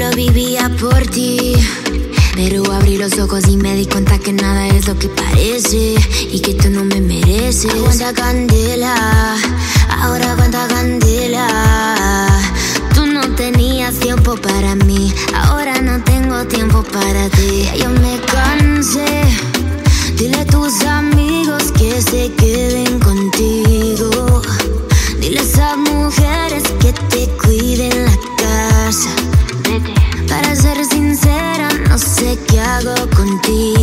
yo vivía por ti, pero abrí los ojos y me di cuenta que nada es lo que parece y que tú no me mereces. Aguanta candela, ahora aguanta candela. Tú no tenías tiempo para mí, ahora no tengo tiempo para ti. Ya yo me cansé, dile a tus amigos que se queden contigo. Dile a esas mujeres que te cuiden la casa. Para ser sincera, no sé qué hago contigo.